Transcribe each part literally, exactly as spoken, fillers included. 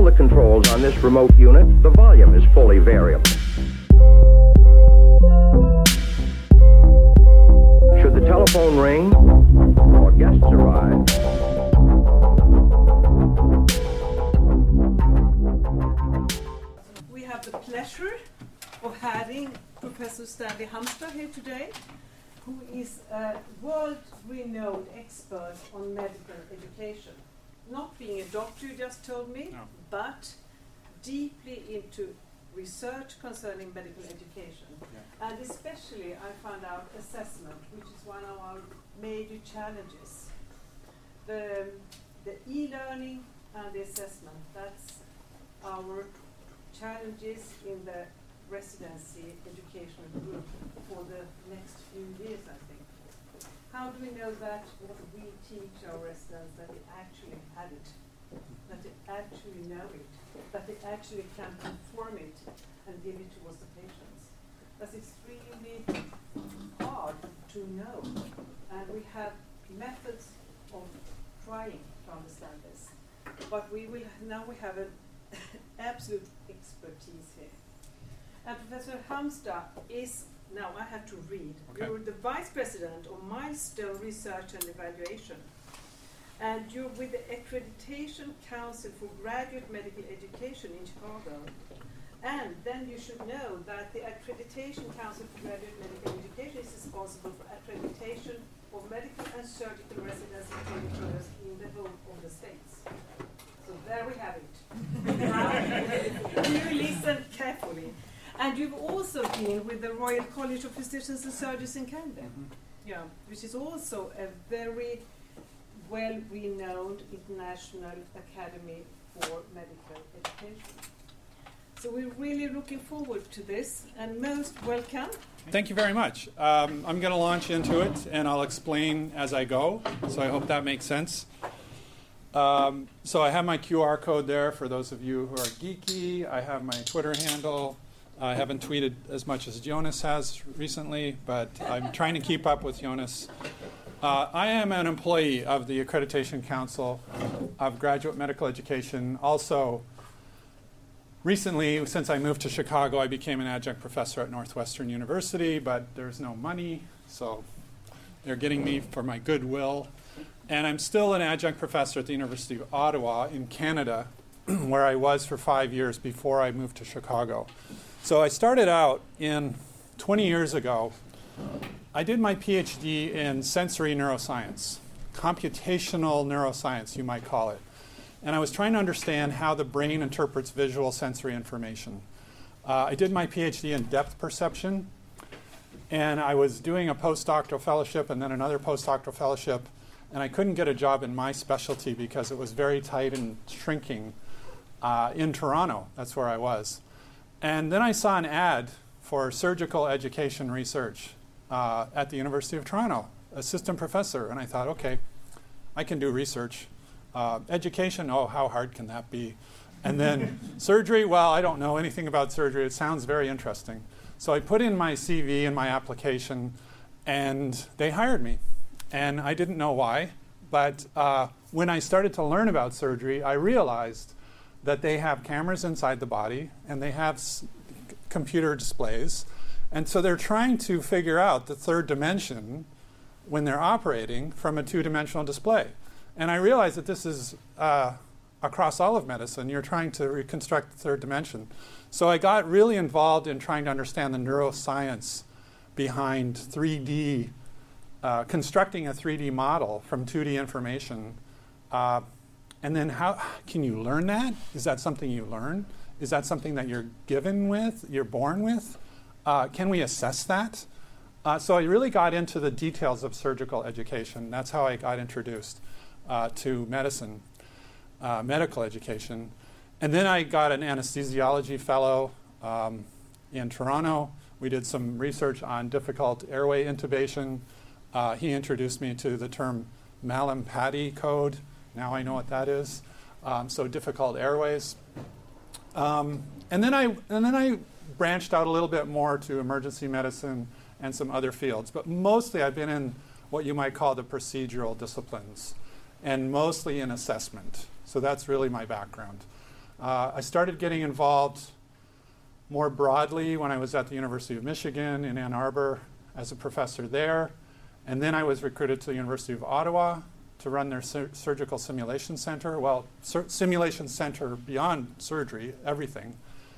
all the controls on this remote unit, the volume is fully variable. Should the telephone ring or guests arrive, we have the pleasure of having Professor Stanley Halmstad here today, who is a world-renowned expert on medical education. Not being a doctor, you just told me, no. but deeply into research concerning medical education. Yeah. And especially, I found out assessment, which is one of our major challenges. The, the e-learning and the assessment, that's our challenges in the residency educational group for the next few years, I think. How do we know that what we teach our residents, that they actually have it, that they actually know it, that they actually can perform it and give it towards the patients? That's extremely hard to know. And we have methods of trying to understand this. But we will now we have an absolute expertise here. And Professor Halmstad is, now I have to read, okay. You're the Vice President of Milestone Research and Evaluation. And you're with the Accreditation Council for Graduate Medical Education in Chicago. And then you should know that the Accreditation Council for Graduate Medical Education is responsible for accreditation of medical and surgical residency training programs in the whole of the states. So there we have it. You listen carefully. And you've also been with the Royal College of Physicians and Surgeons in Canada, mm-hmm. yeah, which is also a very well-renowned international academy for medical education. So we're really looking forward to this, and most welcome. Thank you very much. Um, I'm going to launch into it, and I'll explain as I go, so I hope that makes sense. Um, so I have my Q R code there for those of you who are geeky. I have my Twitter handle. I haven't tweeted as much as Jonas has recently, but I'm trying to keep up with Jonas. Uh, I am an employee of the Accreditation Council of Graduate Medical Education. Also, recently, since I moved to Chicago, I became an adjunct professor at Northwestern University, but there's no money, so they're getting me for my goodwill. And I'm still an adjunct professor at the University of Ottawa in Canada, where I was for five years before I moved to Chicago. So I started out in twenty years ago. I did my PhD in sensory neuroscience, computational neuroscience, you might call it. And I was trying to understand how the brain interprets visual sensory information. Uh, I did my PhD in depth perception, and I was doing a postdoctoral fellowship and then another postdoctoral fellowship, and I couldn't get a job in my specialty because it was very tight and shrinking uh, in Toronto. That's where I was. And then I saw an ad for surgical education research uh, at the University of Toronto, assistant professor. And I thought, okay, I can do research. Uh, education, oh, how hard can that be? And then surgery, well, I don't know anything about surgery. It sounds very interesting. So I put in my C V and my application, and they hired me. And I didn't know why. But uh, when I started to learn about surgery, I realized that they have cameras inside the body, and they have s- computer displays. And so they're trying to figure out the third dimension when they're operating from a two-dimensional display. And I realized that this is uh, across all of medicine. You're trying to reconstruct the third dimension. So I got really involved in trying to understand the neuroscience behind three D, uh, constructing a three D model from two D information. Uh, And then how can you learn that? Is that something you learn? Is that something that you're given with, you're born with? Uh, can we assess that? Uh, so I really got into the details of surgical education. That's how I got introduced uh, to medicine, uh, medical education. And then I got an anesthesiology fellow um, in Toronto. We did some research on difficult airway intubation. Uh, he introduced me to the term Mallampati code. Now I know what that is. Um, so difficult airways. Um, and then I and then I branched out a little bit more to emergency medicine and some other fields. But mostly I've been in what you might call the procedural disciplines, and mostly in assessment. So that's really my background. Uh, I started getting involved more broadly when I was at the University of Michigan in Ann Arbor as a professor there. And then I was recruited to the University of Ottawa to run their sur- surgical simulation center. Well, sur- simulation center beyond surgery, everything.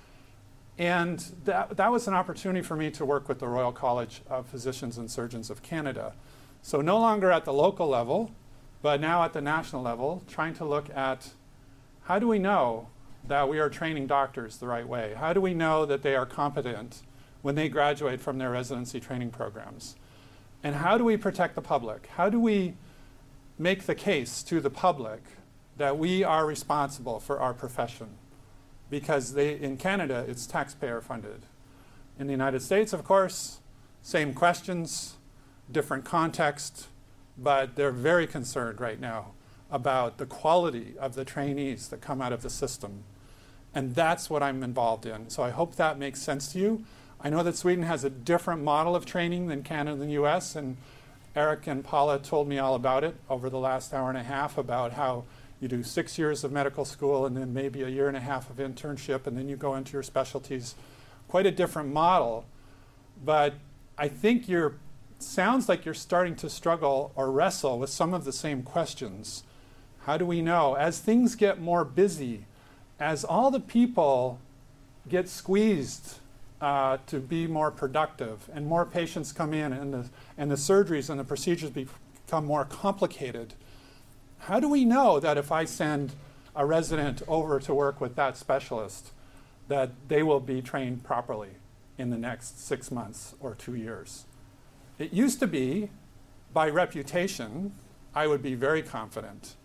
And that, that was an opportunity for me to work with the Royal College of Physicians and Surgeons of Canada. So no longer at the local level, but now at the national level, trying to look at how do we know that we are training doctors the right way? How do we know that they are competent when they graduate from their residency training programs? And how do we protect the public? How do we make the case to the public that we are responsible for our profession? Because they, in Canada, it's taxpayer funded. In the United States, of course, same questions, different context, but they're very concerned right now about the quality of the trainees that come out of the system. And that's what I'm involved in. So I hope that makes sense to you. I know that Sweden has a different model of training than Canada and the U S, and Eric and Paula told me all about it over the last hour and a half about how you do six years of medical school and then maybe a year and a half of internship, and then you go into your specialties. Quite a different model. But I think you're, sounds like you're starting to struggle or wrestle with some of the same questions. How do we know? As things get more busy, as all the people get squeezed uh, to be more productive and more patients come in and the, and the surgeries and the procedures become more complicated, how do we know that if I send a resident over to work with that specialist, that they will be trained properly in the next six months or two years? It used to be, by reputation, I would be very confident.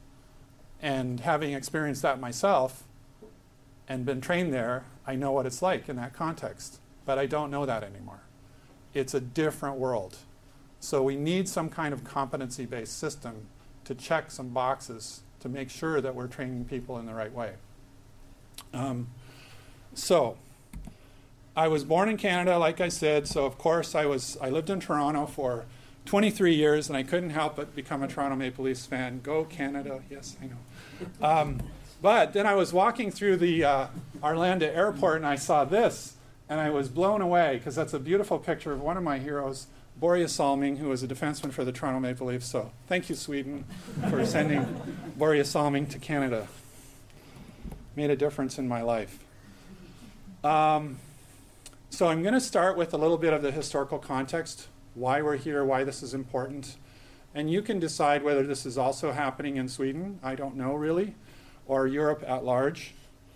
And having experienced that myself and been trained there, I know what it's like in that context. But I don't know that anymore. It's a different world. So we need some kind of competency-based system to check some boxes to make sure that we're training people in the right way. Um, so I was born in Canada, like I said, so of course I was I lived in Toronto for twenty-three years, and I couldn't help but become a Toronto Maple Leafs fan. Go Canada, yes, I know. Um, but then I was walking through the uh, Arlanda airport, and I saw this, and I was blown away, because that's a beautiful picture of one of my heroes, Börje Salming, who was a defenseman for the Toronto Maple Leafs. So thank you, Sweden, for sending Börje Salming to Canada. Made a difference in my life. Um, so I'm going to start with a little bit of the historical context, why we're here, why this is important. And you can decide whether this is also happening in Sweden, I don't know really, or Europe at large.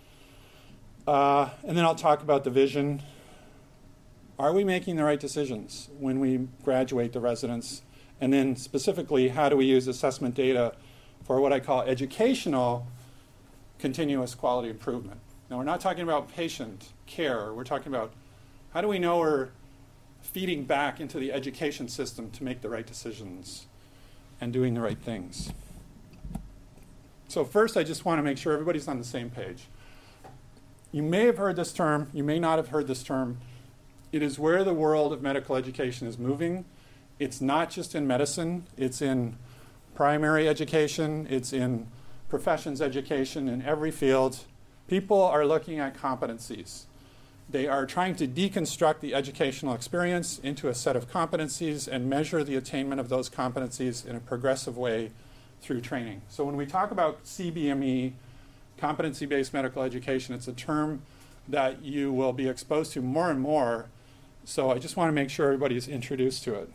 Uh, and then I'll talk about the vision. Are we making the right decisions when we graduate the residents? And then specifically, how do we use assessment data for what I call educational continuous quality improvement? Now, we're not talking about patient care. We're talking about how do we know we're feeding back into the education system to make the right decisions and doing the right things. So first, I just want to make sure everybody's on the same page. You may have heard this term. You may not have heard this term. It is where the world of medical education is moving. It's not just in medicine. It's in primary education. It's in professions education in every field. People are looking at competencies. They are trying to deconstruct the educational experience into a set of competencies and measure the attainment of those competencies in a progressive way through training. So when we talk about C B M E, competency-based medical education, it's a term that you will be exposed to more and more. So I just want to make sure everybody is introduced to it.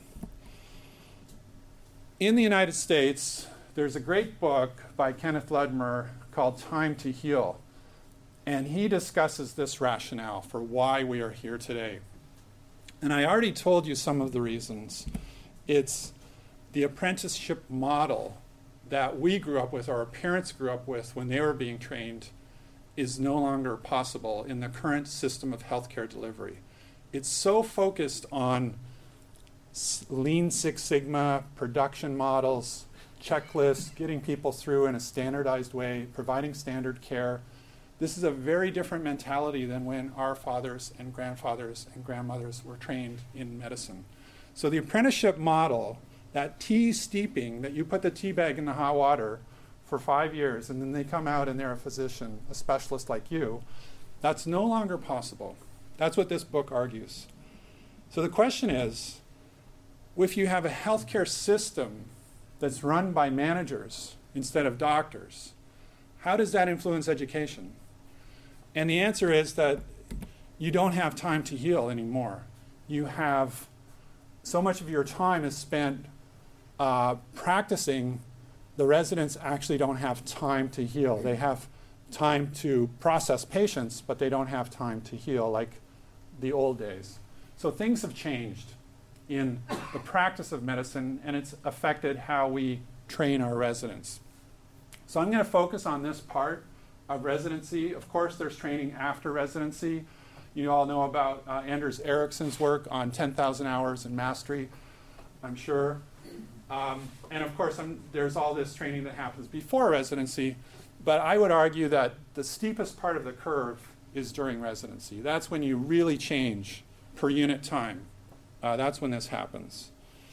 In the United States, there's a great book by Kenneth Ludmer called Time to Heal. And he discusses this rationale for why we are here today. And I already told you some of the reasons. It's the apprenticeship model that we grew up with, or our parents grew up with when they were being trained, is no longer possible in the current system of healthcare delivery. It's so focused on Lean Six Sigma, production models, checklists, getting people through in a standardized way, providing standard care. This is a very different mentality than when our fathers and grandfathers and grandmothers were trained in medicine. So the apprenticeship model, that tea steeping, that you put the tea bag in the hot water for five years and then they come out and they're a physician, a specialist like you, that's no longer possible. That's what this book argues. So the question is, if you have a healthcare system that's run by managers instead of doctors, how does that influence education? And the answer is that you don't have time to heal anymore. You have so much of your time is spent uh, practicing. The residents actually don't have time to heal. They have time to process patients, but they don't have time to heal like the old days. So things have changed in the practice of medicine, and it's affected how we train our residents. So I'm going to focus on this part of residency. Of course, there's training after residency. You all know about uh, Anders Ericsson's work on ten thousand hours in mastery, I'm sure. Um, and of course, I'm, there's all this training that happens before residency. But I would argue that the steepest part of the curve is during residency. That's when you really change per unit time. Uh, that's when this happens.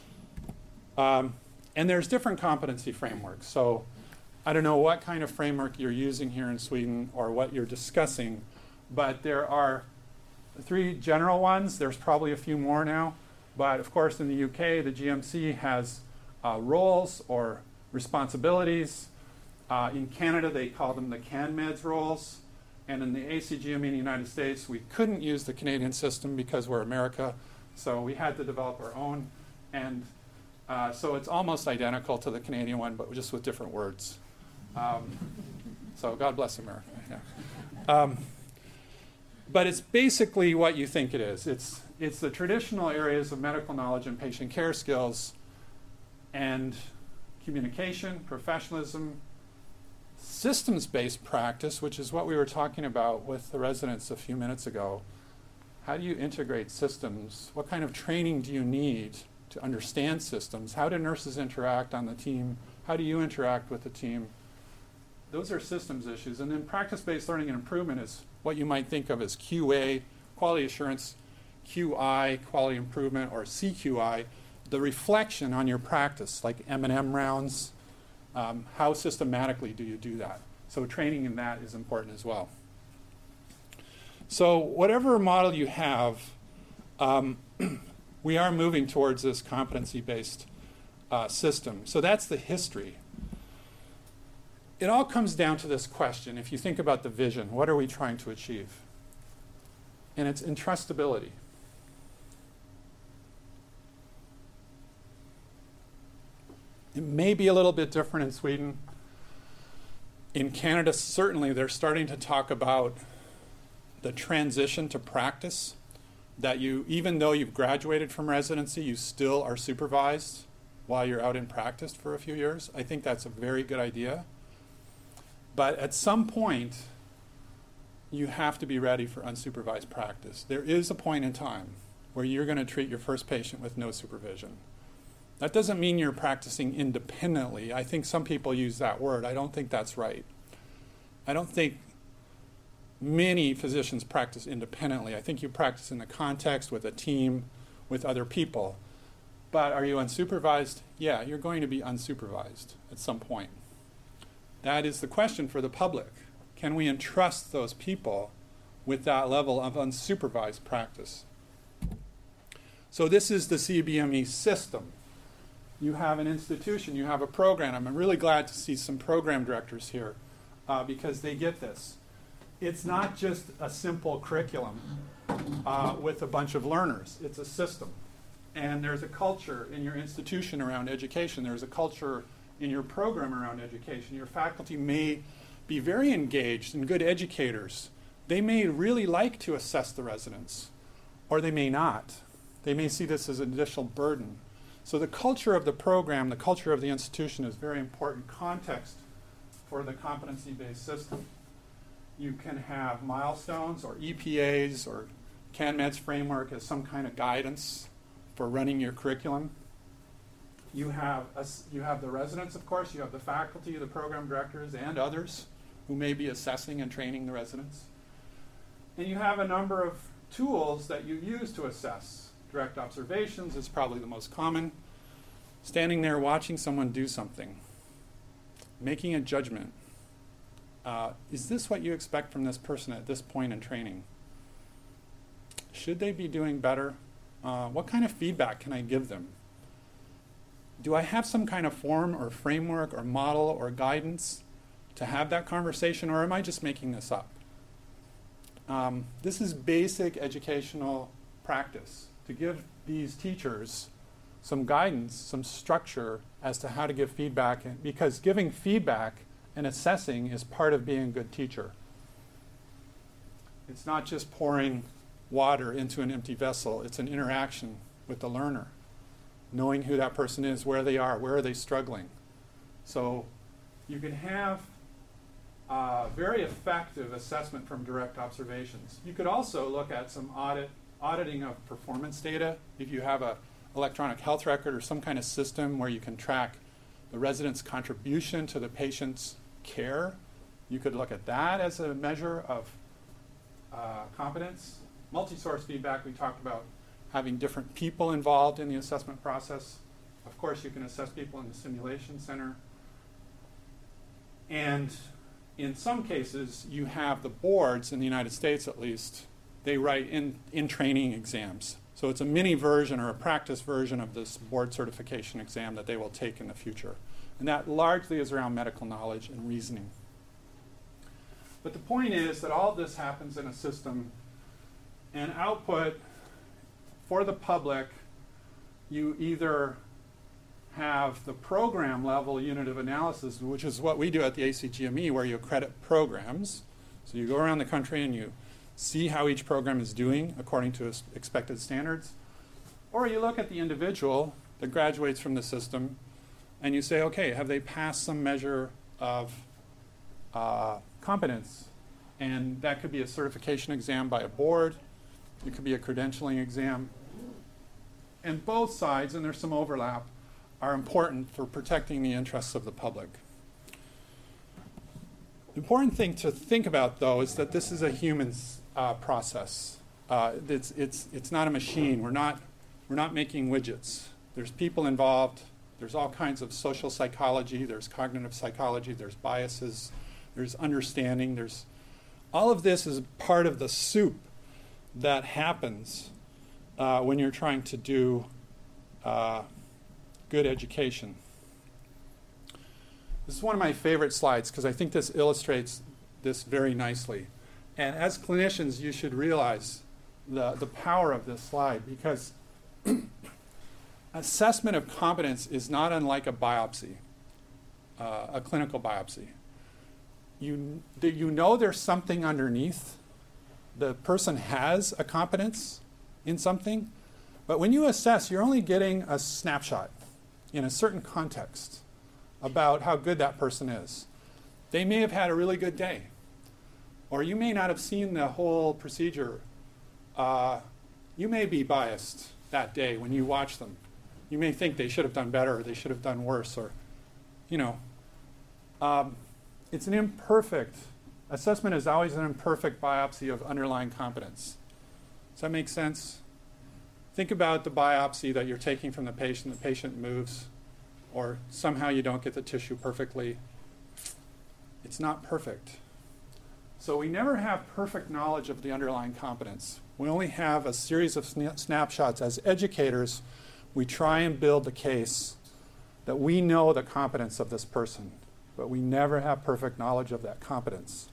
Um, and there's different competency frameworks. So I don't know what kind of framework you're using here in Sweden or what you're discussing, but there are three general ones. There's probably a few more now. But of course, in the U K, the G M C has uh, roles or responsibilities. Uh, in Canada, they call them the CanMeds roles. And in the A C G M in the United States, we couldn't use the Canadian system because we're America. So we had to develop our own. And uh, so it's almost identical to the Canadian one, but just with different words. Um, so God bless America. Yeah. Um, but it's basically what you think it is. It's, it's the traditional areas of medical knowledge and patient care skills and communication, professionalism, systems-based practice, which is what we were talking about with the residents a few minutes ago. How do you integrate systems? What kind of training do you need to understand systems? How do nurses interact on the team? How do you interact with the team? Those are systems issues. And then practice-based learning and improvement is what you might think of as Q A, quality assurance, Q I, quality improvement, or C Q I, the reflection on your practice, like M and M rounds. Um, how systematically do you do that? So training in that is important as well. So whatever model you have, um, we are moving towards this competency-based uh, system. So that's the history. It all comes down to this question. If you think about the vision, what are we trying to achieve? And it's entrustability. It may be a little bit different in Sweden. In Canada, certainly, they're starting to talk about the transition to practice, that you, even though you've graduated from residency, you still are supervised while you're out in practice for a few years. I think that's a very good idea. But at some point, you have to be ready for unsupervised practice. There is a point in time where you're going to treat your first patient with no supervision. That doesn't mean you're practicing independently. I think some people use that word. I don't think that's right. I don't think many physicians practice independently. I think you practice in the context with a team, with other people. But are you unsupervised? Yeah, you're going to be unsupervised at some point. That is the question for the public. Can we entrust those people with that level of unsupervised practice? So this is the C B M E system. You have an institution, you have a program. I'm really glad to see some program directors here uh, because they get this. It's not just a simple curriculum uh, with a bunch of learners. It's a system. And there's a culture in your institution around education. There's a culture in your program around education. Your faculty may be very engaged and good educators. They may really like to assess the residents, or they may not. They may see this as an additional burden. So the culture of the program, the culture of the institution is very important context for the competency-based system. You can have milestones or E P As or CanMeds framework as some kind of guidance for running your curriculum. You have, a, you have the residents, of course. You have the faculty, the program directors, and others who may be assessing and training the residents. And you have a number of tools that you use to assess. Direct observations is probably the most common. Standing there watching someone do something. making a judgment. Uh, is this what you expect from this person at this point in training? Should they be doing better? Uh, what kind of feedback can I give them? Do I have some kind of form or framework or model or guidance to have that conversation, or am I just making this up? Um, this is basic educational practice, to give these teachers some guidance, some structure as to how to give feedback, because giving feedback and assessing is part of being a good teacher. It's not just pouring water into an empty vessel. It's an interaction with the learner, knowing who that person is, where they are, where are they struggling. So you can have uh, very effective assessment from direct observations. You could also look at some audit, auditing of performance data. If you have a electronic health record or some kind of system where you can track the resident's contribution to the patient's care, you could look at that as a measure of uh, competence. Multi-source feedback, we talked about having different people involved in the assessment process. Of course, you can assess people in the simulation center. And in some cases, you have the boards, in the United States at least, they write in, in training exams. So it's a mini version or a practice version of this board certification exam that they will take in the future. And that largely is around medical knowledge and reasoning. But the point is that all of this happens in a system, and output for the public, you either have the program level unit of analysis, which is what we do at the A C G M E, where you accredit programs. So you go around the country and you see how each program is doing according to expected standards. Or you look at the individual that graduates from the system and you say, okay, have they passed some measure of uh, competence? And that could be a certification exam by a board. It could be a credentialing exam. And both sides, and there's some overlap, are important for protecting the interests of the public. The important thing to think about, though, is that this is a human uh, process. Uh, it's, it's, it's not a machine. We're not, we're not making widgets. There's people involved. There's all kinds of social psychology. There's cognitive psychology. There's biases. There's understanding. There's all of this is part of the soup that happens uh, when you're trying to do uh, good education. This is one of my favorite slides because I think this illustrates this very nicely. And as clinicians, you should realize the, the power of this slide, because assessment of competence is not unlike a biopsy, uh, a clinical biopsy. You, you know there's something underneath. The person has a competence in something, but when you assess, you're only getting a snapshot in a certain context about how good that person is. They may have had a really good day, or you may not have seen the whole procedure. Uh, you may be biased that day when you watch them. You may think they should have done better, or they should have done worse, or, you know. Um, it's an imperfect, assessment is always an imperfect biopsy of underlying competence. Does that make sense? Think about the biopsy that you're taking from the patient. The patient moves, or somehow you don't get the tissue perfectly. It's not perfect. So we never have perfect knowledge of the underlying competence. We only have a series of sna- snapshots. As educators, we try and build the case that we know the competence of this person, but we never have perfect knowledge of that competence.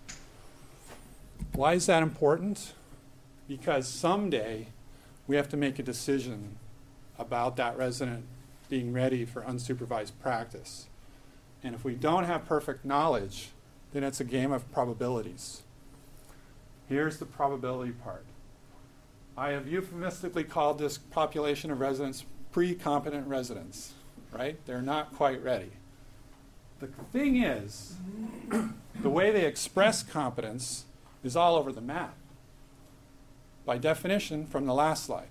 Why is that important? Because someday we have to make a decision about that resident being ready for unsupervised practice. And if we don't have perfect knowledge, then it's a game of probabilities. Here's the probability part. I have euphemistically called this population of residents pre-competent residents, right? They're not quite ready. The thing is, the way they express competence is all over the map. By definition, from the last slide.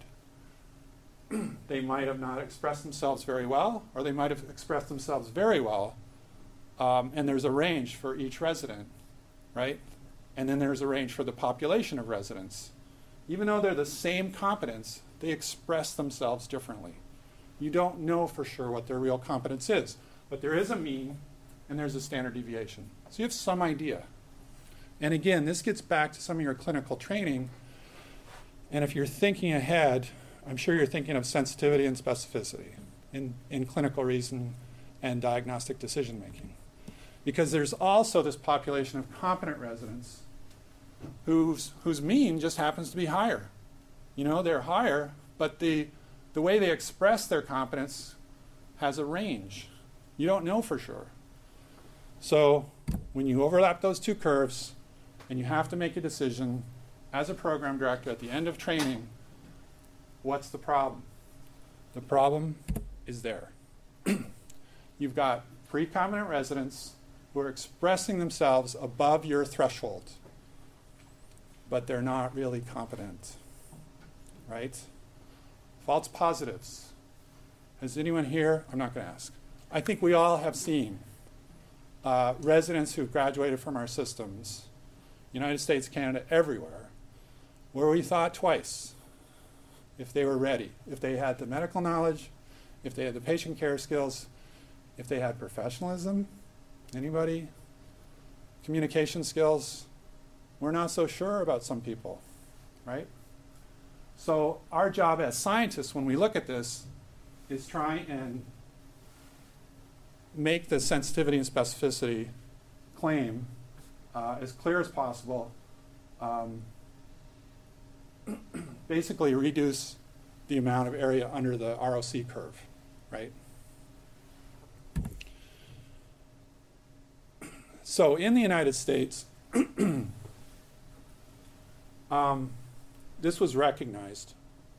They might have not expressed themselves very well, or they might have expressed themselves very well, um, and there's a range for each resident, right? And then there's a range for the population of residents. Even though they're the same competence, they express themselves differently. You don't know for sure what their real competence is, but there is a mean, and there's a standard deviation. So you have some idea. And again, this gets back to some of your clinical training. And if you're thinking ahead, I'm sure you're thinking of sensitivity and specificity in, in clinical reason and diagnostic decision making. Because there's also this population of competent residents whose, whose mean just happens to be higher. You know, they're higher, but the, the way they express their competence has a range. You don't know for sure. So when you overlap those two curves and you have to make a decision as a program director at the end of training, what's the problem? The problem is there. You've got pre-competent residents who are expressing themselves above your threshold, but they're not really competent, right? False positives. Has anyone here? I'm not going to ask. I think we all have seen uh, residents who've graduated from our systems, United States, Canada, everywhere, where we thought twice if they were ready, if they had the medical knowledge, if they had the patient care skills, if they had professionalism. Anybody? Communication skills. We're not so sure about some people, right? So our job as scientists when we look at this is try and make the sensitivity and specificity claim uh, as clear as possible. Um, basically reduce the amount of area under the R O C curve, right? So in the United States, um, this was recognized.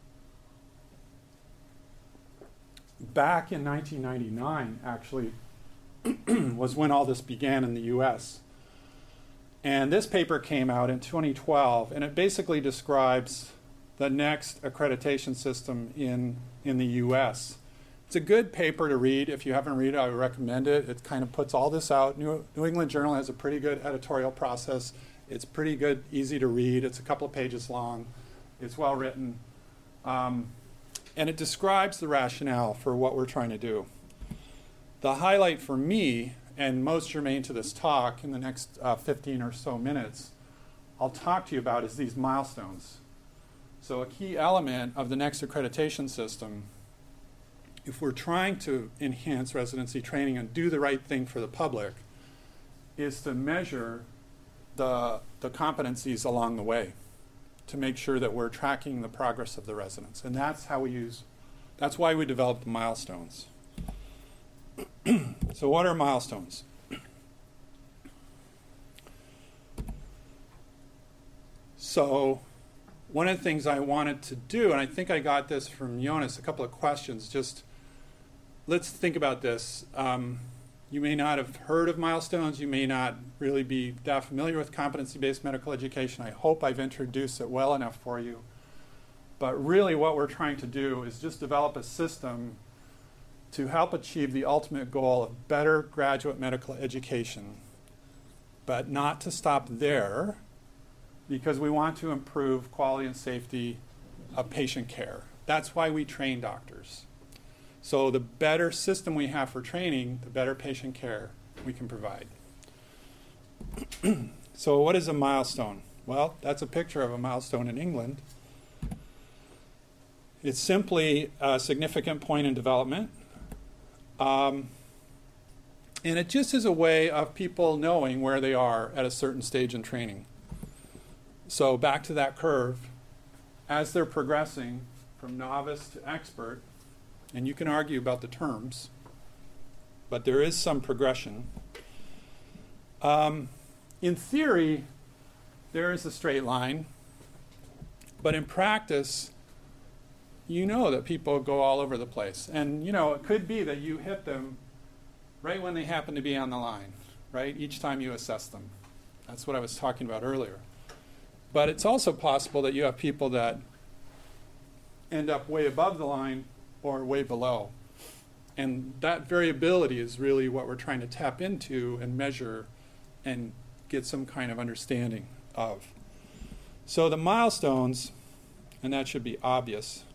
Back in nineteen ninety-nine, actually, was when all this began in the U S. And this paper came out in twenty twelve, and it basically describes the next accreditation system in, in the U S. It's a good paper to read. If you haven't read it, I would recommend it. It kind of puts all this out. New, New England Journal has a pretty good editorial process. It's pretty good, easy to read. It's a couple of pages long. It's well written. Um, and it describes the rationale for what we're trying to do. The highlight for me, and most germane to this talk in the next uh, fifteen or so minutes, I'll talk to you about is these milestones. So a key element of the next accreditation system, if we're trying to enhance residency training and do the right thing for the public, is to measure the, the competencies along the way to make sure that we're tracking the progress of the residents. And that's how we use, that's why we developed the milestones. So what are milestones? So one of the things I wanted to do, and I think I got this from Jonas, a couple of questions, just let's think about this. Um, you may not have heard of milestones. You may not really be that familiar with competency-based medical education. I hope I've introduced it well enough for you. But really what we're trying to do is just develop a system to help achieve the ultimate goal of better graduate medical education, but not to stop there, because we want to improve quality and safety of patient care. That's why we train doctors. So the better system we have for training, the better patient care we can provide. So what is a milestone? Well, that's a picture of a milestone in England. It's simply a significant point in development. Um, and it just is a way of people knowing where they are at a certain stage in training. So back to that curve, as they're progressing from novice to expert, and you can argue about the terms, but there is some progression. Um, in theory, there is a straight line, but in practice, you know that people go all over the place. And, you know, it could be that you hit them right when they happen to be on the line, right, each time you assess them. That's what I was talking about earlier. But it's also possible that you have people that end up way above the line or way below. And that variability is really what we're trying to tap into and measure and get some kind of understanding of. So the milestones, and that should be obvious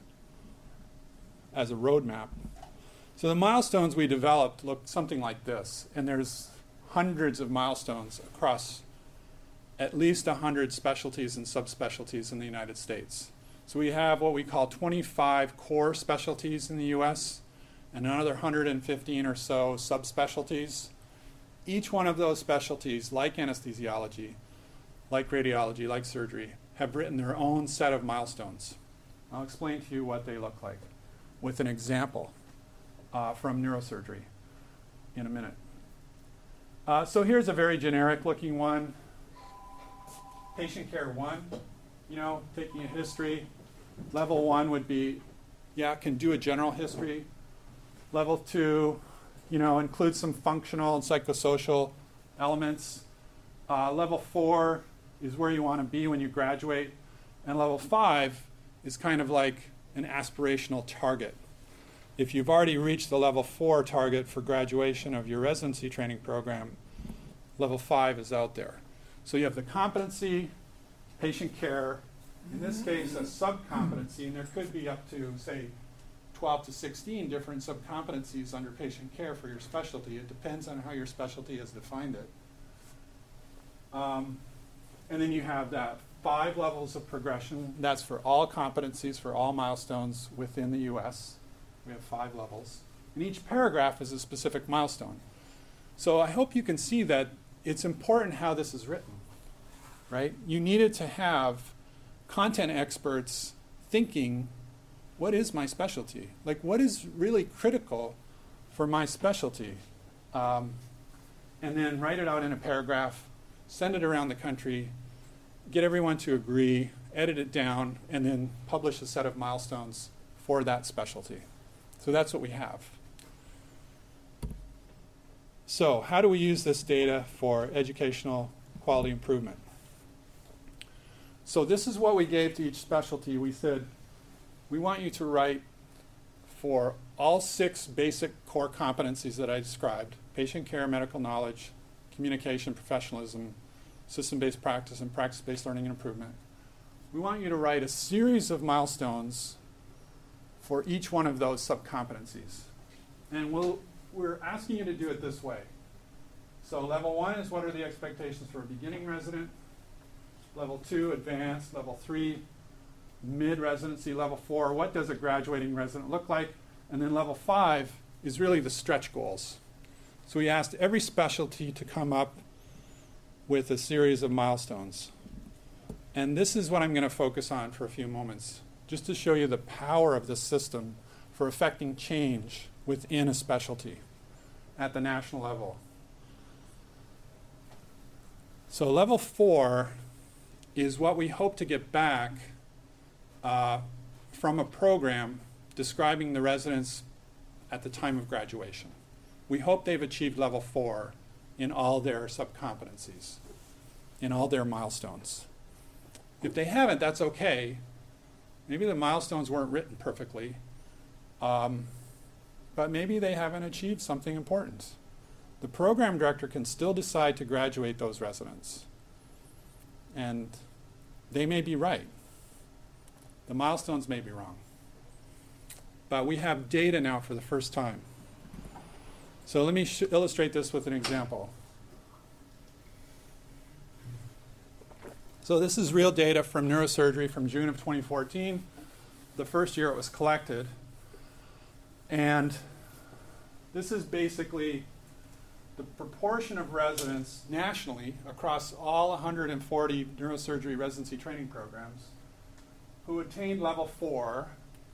as a roadmap. So the milestones we developed look something like this. And there's hundreds of milestones across at least one hundred specialties and subspecialties in the United States. So we have what we call twenty-five core specialties in the U S and another one hundred fifteen or so subspecialties. Each one of those specialties, like anesthesiology, like radiology, like surgery, have written their own set of milestones. I'll explain to you what they look like with an example uh, from neurosurgery in a minute. Uh, so here's a very generic looking one. Patient care one, you know, taking a history. Level one would be, yeah, can do a general history. Level two, you know, includes some functional and psychosocial elements. Uh, level four is where you want to be when you graduate. And level five is kind of like an aspirational target. If you've already reached the level four target for graduation of your residency training program, level five is out there. So you have the competency, patient care, in this case a subcompetency, and there could be up to, say, twelve to sixteen different subcompetencies under patient care for your specialty. It depends on how your specialty has defined it. Um, and then you have that five levels of progression. That's for all competencies, for all milestones within the U S. We have five levels. And each paragraph is a specific milestone. So I hope you can see that it's important how this is written, right? You needed to have content experts thinking, what is my specialty? Like, what is really critical for my specialty? Um, and then write it out in a paragraph, send it around the country, get everyone to agree, edit it down, and then publish a set of milestones for that specialty. So that's what we have. So how do we use this data for educational quality improvement? So this is what we gave to each specialty. We said, we want you to write for all six basic core competencies that I described: patient care, medical knowledge, communication, professionalism, system-based practice, and practice-based learning and improvement. We want you to write a series of milestones for each one of those subcompetencies. And we'll, we're asking you to do it this way. So level one is, what are the expectations for a beginning resident? Level two, advanced. Level three, mid-residency. Level four, what does a graduating resident look like? And then level five is really the stretch goals. So we asked every specialty to come up with a series of milestones. And this is what I'm going to focus on for a few moments, just to show you the power of this system for affecting change within a specialty at the national level. So level four is what we hope to get back uh, from a program describing the residents at the time of graduation. We hope they've achieved level four in all their subcompetencies, in all their milestones. If they haven't, that's okay. Maybe the milestones weren't written perfectly, um, but maybe they haven't achieved something important. The program director can still decide to graduate those residents, and they may be right. The milestones may be wrong. But we have data now for the first time. So let me sh- illustrate this with an example. So this is real data from neurosurgery from June of twenty fourteen, the first year it was collected. And this is basically the proportion of residents nationally across all one hundred forty neurosurgery residency training programs who attained level four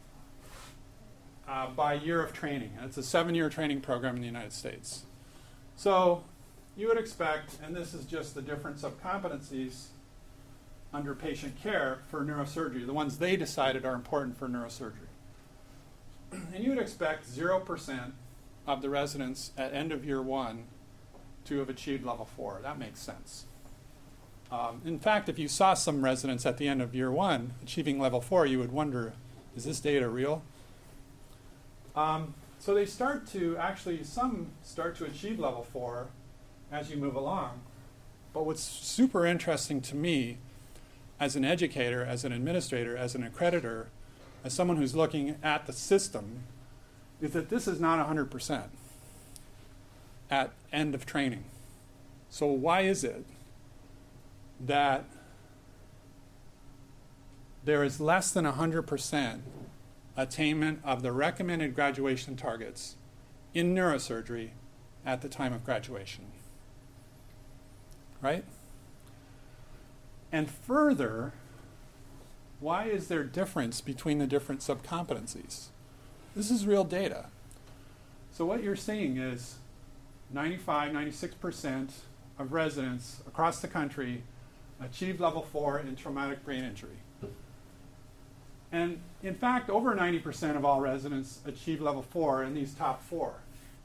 uh, by year of training. And it's a seven-year training program in the United States. So you would expect, and this is just the difference of competencies under patient care for neurosurgery, the ones they decided are important for neurosurgery. And you would expect zero percent of the residents at end of year one to have achieved level four. That makes sense. Um, in fact, if you saw some residents at the end of year one achieving level four, you would wonder, is this data real? Um, so they start to, actually, some start to achieve level four as you move along. But what's super interesting to me as an educator, as an administrator, as an accreditor, as someone who's looking at the system, is that this is not one hundred percent at end of training. So why is it that there is less than one hundred percent attainment of the recommended graduation targets in neurosurgery at the time of graduation? Right? And further, why is there difference between the different subcompetencies? This is real data. So what you're seeing is ninety-five, ninety-six percent of residents across the country achieve level four in traumatic brain injury. And in fact, over ninety percent of all residents achieve level four in these top four.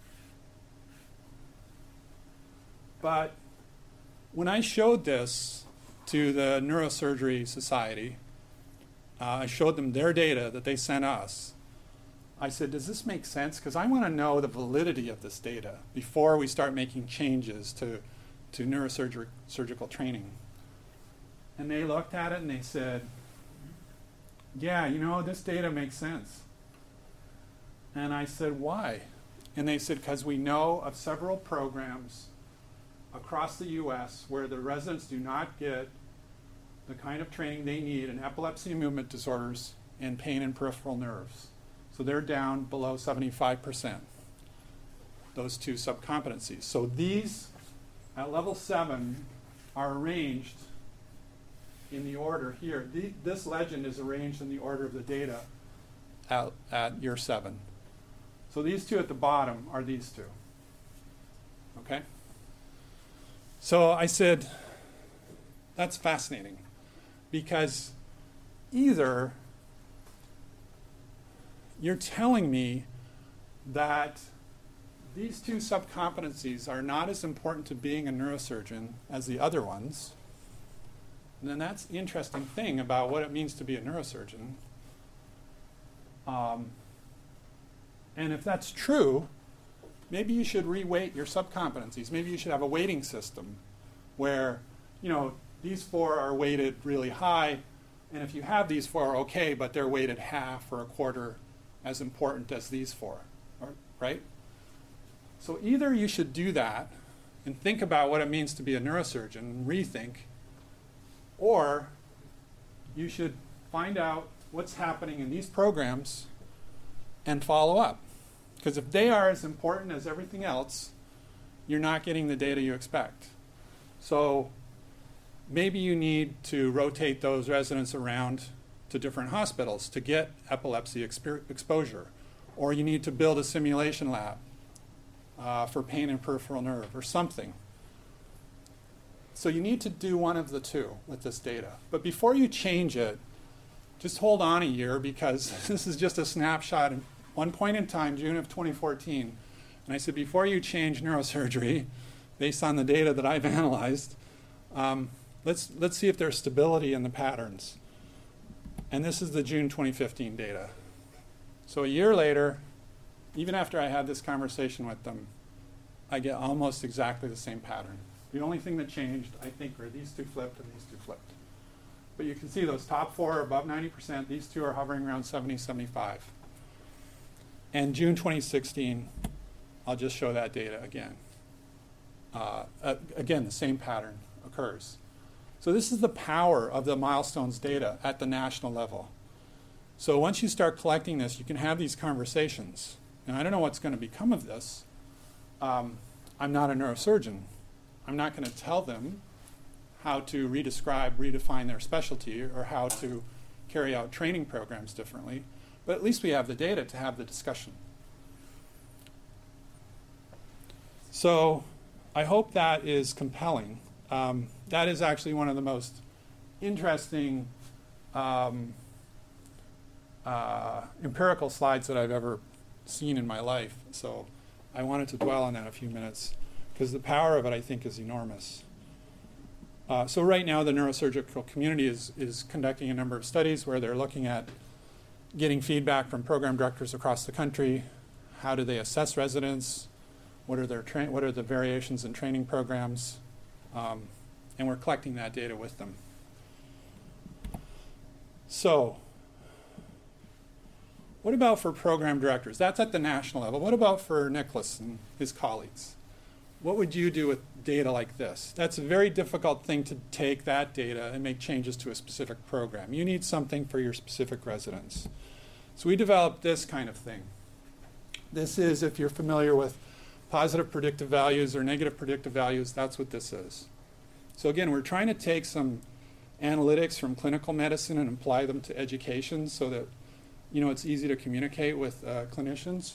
But when I showed this to the Neurosurgery Society, uh, I showed them their data that they sent us. I said, does this make sense? Because I want to know the validity of this data before we start making changes to, to neurosurgical surgical training. And they looked at it and they said, yeah, you know, this data makes sense. And I said, why? And they said, because we know of several programs across the U S where the residents do not get the kind of training they need in epilepsy and movement disorders and pain and peripheral nerves. So they're down below seventy-five percent, those two subcompetencies. So these, at level seven, are arranged in the order here. The, this legend is arranged in the order of the data at, at year seven. So these two at the bottom are these two. Okay? So I said, that's fascinating, because either you're telling me that these two subcompetencies are not as important to being a neurosurgeon as the other ones, and then that's the interesting thing about what it means to be a neurosurgeon. Um, and if that's true, maybe you should re-weight your subcompetencies. Maybe you should have a weighting system where, you know, these four are weighted really high, and if you have these four, okay, but they're weighted half or a quarter as important as these four, right? So either you should do that and think about what it means to be a neurosurgeon and rethink, or you should find out what's happening in these programs and follow up. Because if they are as important as everything else, you're not getting the data you expect. So maybe you need to rotate those residents around to different hospitals to get epilepsy exp- exposure. Or you need to build a simulation lab uh, for pain and peripheral nerve or something. So you need to do one of the two with this data. But before you change it, just hold on a year, because this is just a snapshot at one point in time, June of twenty fourteen. And I said, before you change neurosurgery, based on the data that I've analyzed, um, let's, let's see if there's stability in the patterns. And this is the June twenty fifteen data. So a year later, even after I had this conversation with them, I get almost exactly the same pattern. The only thing that changed, I think, are these two flipped and these two flipped. But you can see those top four are above ninety percent. These two are hovering around seventy, seventy-five. And June twenty sixteen, I'll just show that data again. Uh, uh, again, the same pattern occurs. So this is the power of the milestones data at the national level. So once you start collecting this, you can have these conversations. And I don't know what's going to become of this. Um, I'm not a neurosurgeon. I'm not going to tell them how to redescribe, redefine their specialty, or how to carry out training programs differently. But at least we have the data to have the discussion. So I hope that is compelling. Um, that is actually one of the most interesting um, uh, empirical slides that I've ever seen in my life. So I wanted to dwell on that a few minutes, because the power of it, I think, is enormous. Uh, so right now, the neurosurgical community is, is conducting a number of studies where they're looking at getting feedback from program directors across the country. How do they assess residents? What are their tra- what are the variations in training programs? Um, and we're collecting that data with them. So what about for program directors? That's at the national level. What about for Nicholas and his colleagues? what would you do with data like this? That's a very difficult thing to take that data and make changes to a specific program. You need something for your specific residents. So we developed this kind of thing. This is, if you're familiar with positive predictive values or negative predictive values, that's what this is. So again, we're trying to take some analytics from clinical medicine and apply them to education so that, you know, it's easy to communicate with uh, clinicians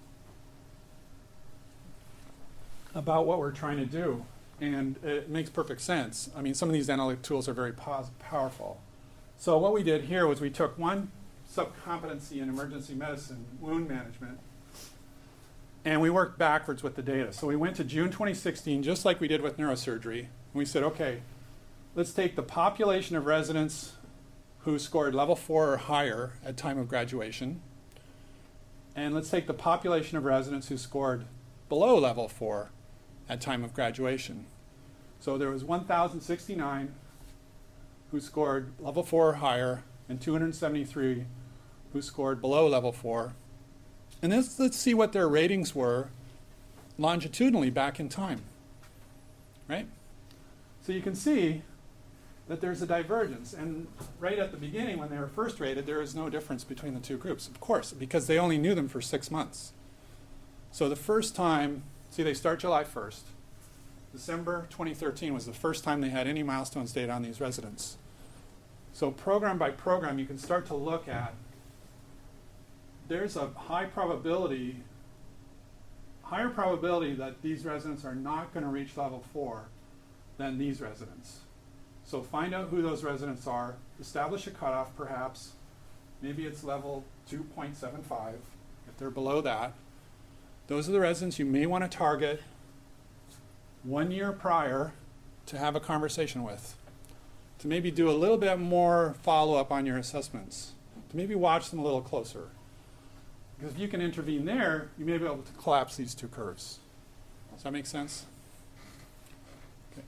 about what we're trying to do. And it makes perfect sense. I mean, some of these analytic tools are very pos- powerful. So what we did here was we took one subcompetency in emergency medicine, wound management, and we worked backwards with the data. So we went to June twenty sixteen, just like we did with neurosurgery, and we said, okay, let's take the population of residents who scored level four or higher at time of graduation, and let's take the population of residents who scored below level four at time of graduation. So there was one thousand sixty-nine who scored level four or higher, and two hundred seventy-three who scored below level four. And let's, let's see what their ratings were longitudinally back in time, right? So you can see that there's a divergence. And right at the beginning, when they were first rated, there was no difference between the two groups, of course, because they only knew them for six months. So the first time, see, they start July first. December twenty thirteen was the first time they had any milestones data on these residents. So program by program, you can start to look at, there's a high probability, higher probability that these residents are not going to reach level four than these residents. So find out who those residents are, establish a cutoff perhaps, maybe it's level two point seven five. If they're below that, those are the residents you may want to target one year prior to have a conversation with, to maybe do a little bit more follow-up on your assessments, to maybe watch them a little closer. Because if you can intervene there, you may be able to collapse these two curves. Does that make sense? Okay.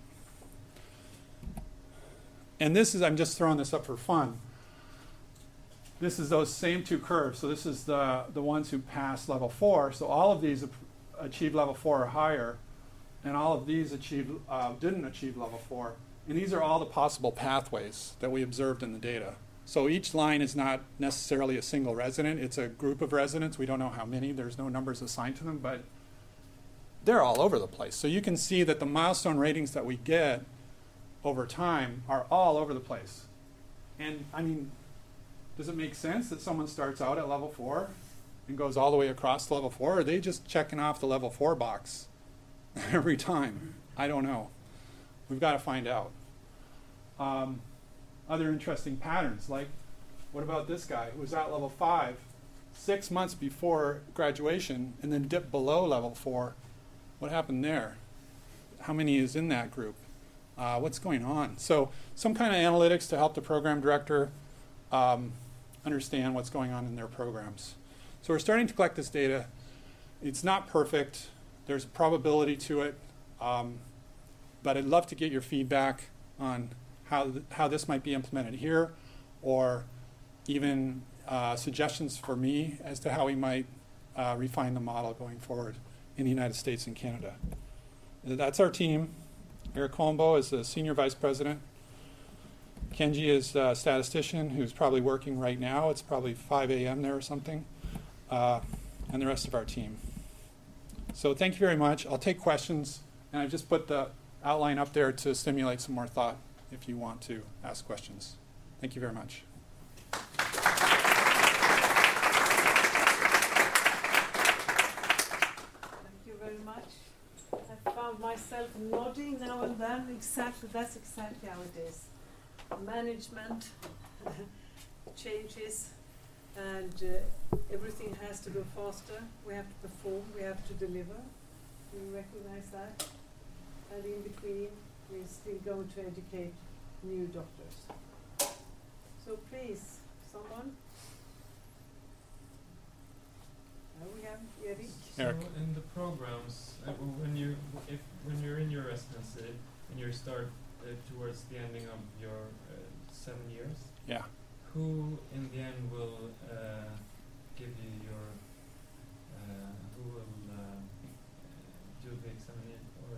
And this is, I'm just throwing this up for fun. This is those same two curves. So this is the, the ones who passed level four. So all of these achieved level four or higher, and all of these achieved, uh, didn't achieve level four. And these are all the possible pathways that we observed in the data. So each line is not necessarily a single resident. It's a group of residents. We don't know how many. There's no numbers assigned to them, but they're all over the place. So you can see that the milestone ratings that we get over time are all over the place. And I mean, does it make sense that someone starts out at level four and goes all the way across to level four? Or are they just checking off the level four box every time? I don't know. We've got to find out. Um, other interesting patterns, like what about this guy who was at level five six months before graduation and then dipped below level four? What happened there? How many is in that group? Uh, what's going on? So some kind of analytics to help the program director um, understand what's going on in their programs. So we're starting to collect this data. It's not perfect. There's a probability to it. Um, but I'd love to get your feedback on how, th- how this might be implemented here, or even uh, suggestions for me as to how we might uh, refine the model going forward in the United States and Canada. That's our team. Eric Colombo is the Senior Vice President. Kenji is a statistician who's probably working right now. It's probably five a.m. there or something. Uh, and the rest of our team. So thank you very much. I'll take questions, and I've just put the outline up there to stimulate some more thought if you want to ask questions. Thank you very much. Thank you very much. I found myself nodding now and then. Exactly, that's exactly how it is. Management changes, and uh, everything has to go faster. We have to perform, we have to deliver. We recognize that. And in between, we're still going to educate new doctors. So please, someone. Now we have Erik. So Eric. in the programs, uh, when you if when you're in your residency and you start uh, towards the ending of your uh, seven years, Yeah. who in the end will uh, give you your uh, who will uh, do the examination or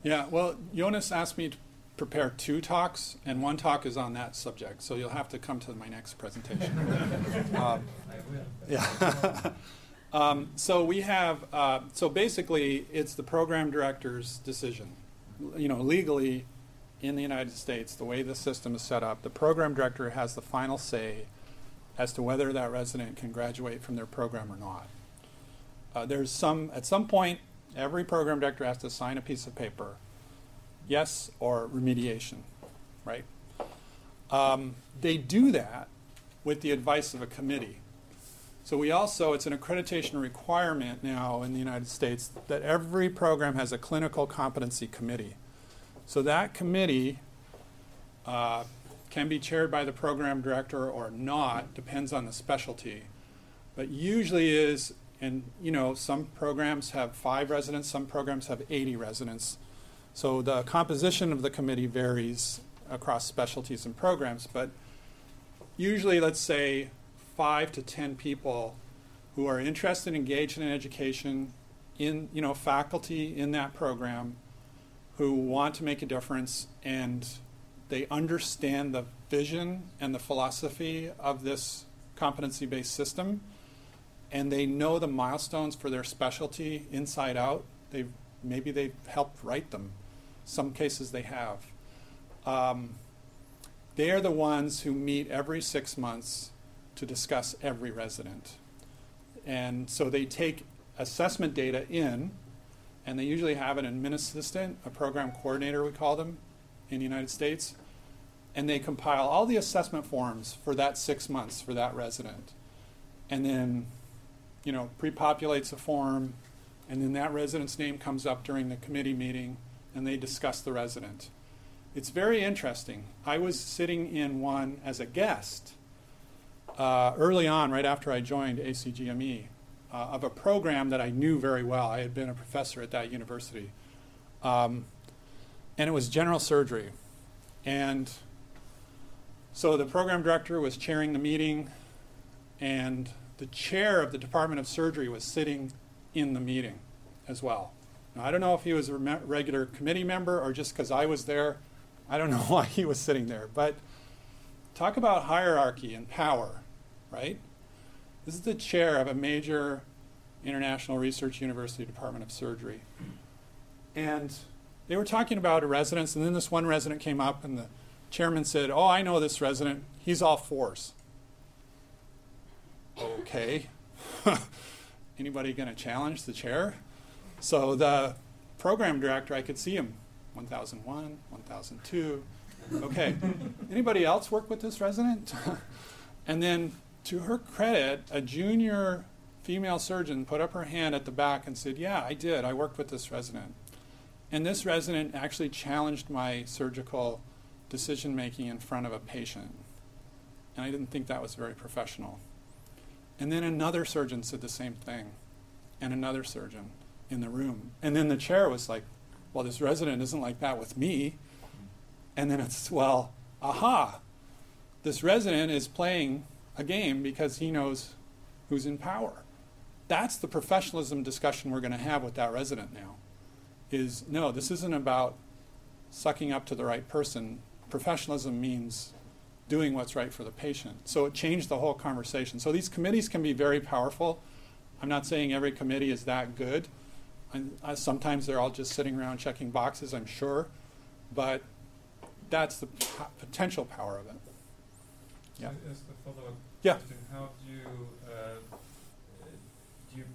Yeah, well, Jonas asked me to prepare two talks, and one talk is on that subject, so you'll have to come to my next presentation. um, I will. yeah. um, so we have, uh, so basically, it's the program director's decision. You know, legally, in the United States, the way the system is set up, the program director has the final say as to whether that resident can graduate from their program or not. Uh, there's some, at some point, every program director has to sign a piece of paper, yes or remediation, right? Um, they do that with the advice of a committee. So we also, it's an accreditation requirement now in the United States that every program has a clinical competency committee. So that committee uh, can be chaired by the program director or not, depends on the specialty, but usually is, and you know, some programs have five residents, some programs have eighty residents. So the composition of the committee varies across specialties and programs, but usually, let's say, five to ten people who are interested and engaged in education, in, you know, faculty in that program, who want to make a difference, and they understand the vision and the philosophy of this competency-based system, and they know the milestones for their specialty inside out. They've, maybe they've helped write them. Some cases they have. Um, they are the ones who meet every six months to discuss every resident. And so they take assessment data in, and they usually have an admin assistant, a program coordinator we call them in the United States, and they compile all the assessment forms for that six months for that resident. And then, you know, pre-populates a form, and then that resident's name comes up during the committee meeting, and they discuss the resident. It's very interesting. I was sitting in one as a guest uh, early on, right after I joined A C G M E, uh, of a program that I knew very well. I had been a professor at that university. Um, and it was general surgery. And so the program director was chairing the meeting, and the chair of the Department of Surgery was sitting in the meeting as well. Now, I don't know if he was a re- regular committee member or just because I was there. I don't know why he was sitting there. But talk about hierarchy and power, right? This is the chair of a major international research university Department of Surgery. And they were talking about a resident, and then this one resident came up, and the chairman said, "Oh, I know this resident. He's all fours." Okay. Anybody going to challenge the chair? So the program director, I could see him, one thousand one, one thousand two. Okay. Anybody else work with this resident? And then, to her credit, a junior female surgeon put up her hand at the back and said, "Yeah, I did. I worked with this resident." And this resident actually challenged my surgical decision-making in front of a patient. And I didn't think that was very professional. And then another surgeon said the same thing, and another surgeon in the room. And then the chair was like, "Well, this resident isn't like that with me." And then it's, well, aha, this resident is playing a game because he knows who's in power. That's the professionalism discussion we're going to have with that resident now. Is, no, this isn't about sucking up to the right person. Professionalism means doing what's right for the patient. So it changed the whole conversation. So these committees can be very powerful. I'm not saying every committee is that good. And uh, sometimes they're all just sitting around checking boxes, I'm sure. But that's the p- potential power of it. So Yeah. as the follow-up Yeah. question, how do you, uh, do you,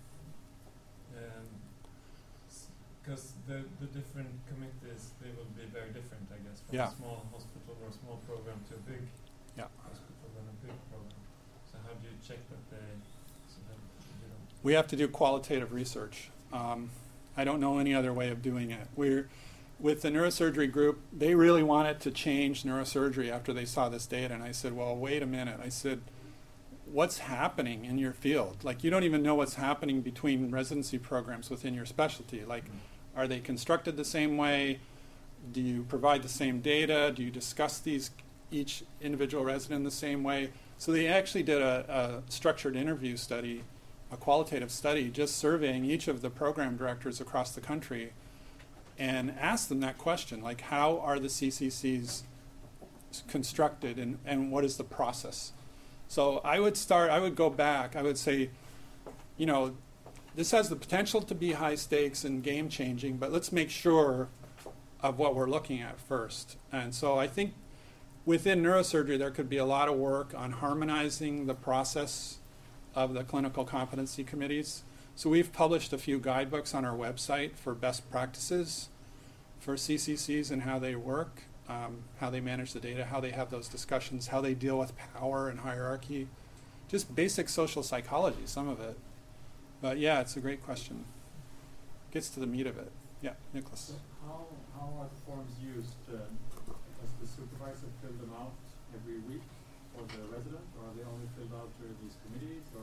because the, the different committees, they will be very different, I guess, from Yeah. a small hospital or a small program to a big Yeah. hospital and a big program. So how do you check that they, so that you don't? We have to do qualitative research. Um, I don't know any other way of doing it. We're, with the neurosurgery group, they really wanted to change neurosurgery after they saw this data. And I said, well, wait a minute. I said, what's happening in your field? Like, you don't even know what's happening between residency programs within your specialty. Like, mm-hmm. are they constructed the same way? Do you provide the same data? Do you discuss these, each individual resident the same way? So they actually did a, a structured interview study, a qualitative study, just surveying each of the program directors across the country and ask them that question, like how are the C C Cs constructed and, and what is the process? So I would start, I would go back, I would say, you know, this has the potential to be high stakes and game changing, but let's make sure of what we're looking at first. And so I think within neurosurgery there could be a lot of work on harmonizing the process of the clinical competency committees. So we've published a few guidebooks on our website for best practices for C C Cs and how they work, um, how they manage the data, how they have those discussions, how they deal with power and hierarchy, just basic social psychology, some of it. But yeah, it's a great question. Gets to the meat of it. Yeah, Nicholas. So how, how are the forms used? Uh, does the supervisor fill them out every week for the resident, or are they only filled out during these committees? Or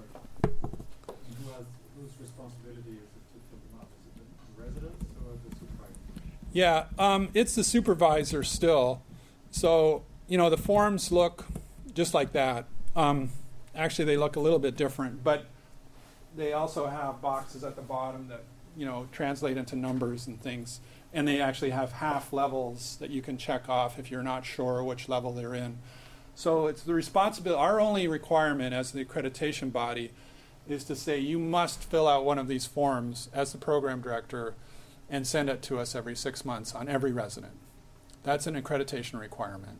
who has, whose responsibility is it to fill them out? Is it the residents or the supervisor? Yeah, um, it's the supervisor still. So, you know, the forms look just like that. Um, actually, they look a little bit different, but they also have boxes at the bottom that, you know, translate into numbers and things. And they actually have half levels that you can check off if you're not sure which level they're in. So it's the responsibility, our only requirement as the accreditation body is to say you must fill out one of these forms as the program director and send it to us every six months on every resident. That's an accreditation requirement.